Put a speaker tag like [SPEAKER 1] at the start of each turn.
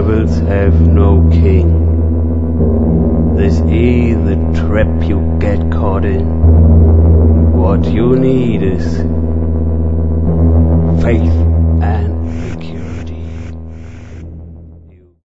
[SPEAKER 1] rebels have no king. This is the trap you get caught in. What you need is faith.